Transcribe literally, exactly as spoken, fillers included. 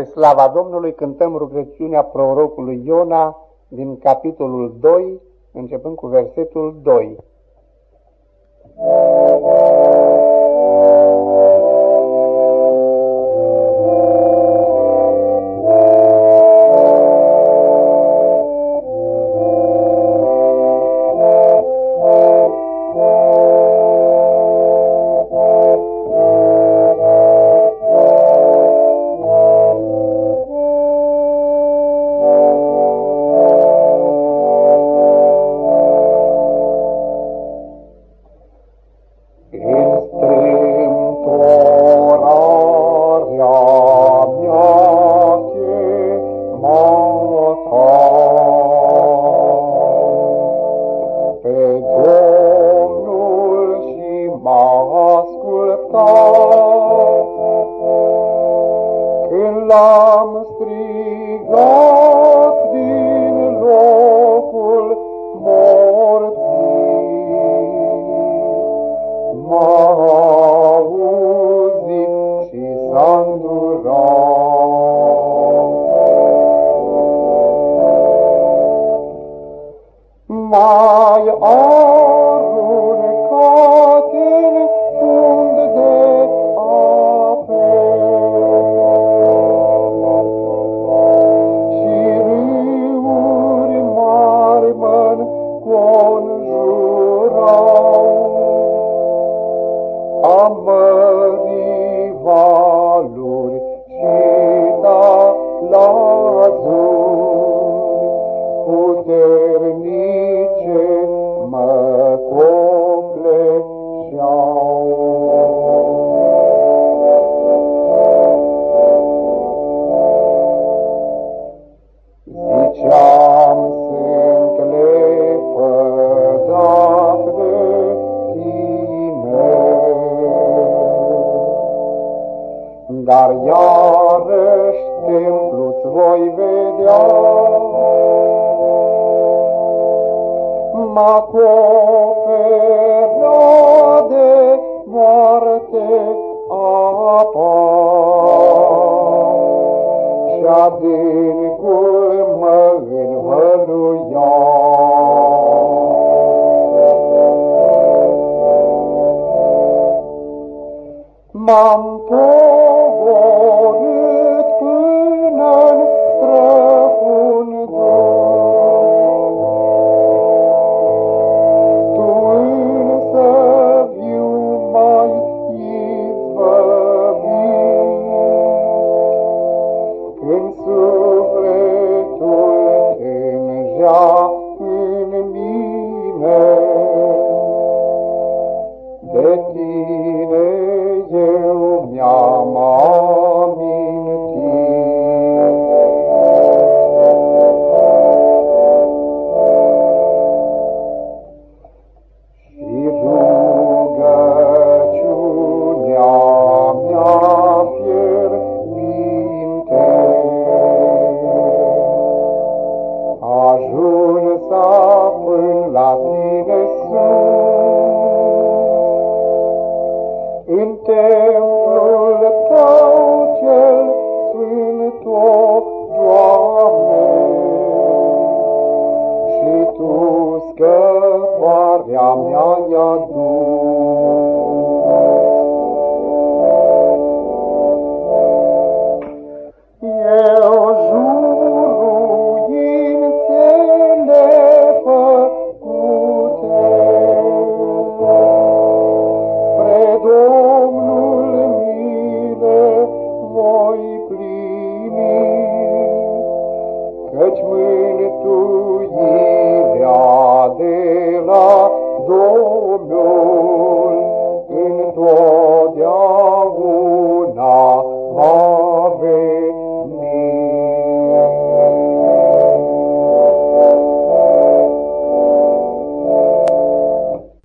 Spre slava Domnului cântăm rugăciunea prorocului Iona din capitolul doi, începând cu versetul doi. Când l-am strigat din locul morții, m-a auzit și s-a îndurat. M-ai aruncat în fund de ape și râuri mari m-nconjurau. Am mărit valuri și talazuri, puternice mă copleșeau. Ziceam, sunt lepădat de tine, dar iarăși templu-ți voi vedea. M-acoperă de moarte apa și adâncul mă învăluia. M-am pogorât până-n străfundul, tu însă viu m-ai izbăvit. Când sufletul tângea în mine, de tine eu mi-am amintit. Și rugăciunea mea fierbinte ajunsa până la tine sus, în templul tău cel sfânt, o Doamne, și tu scăparea mea i-a dus.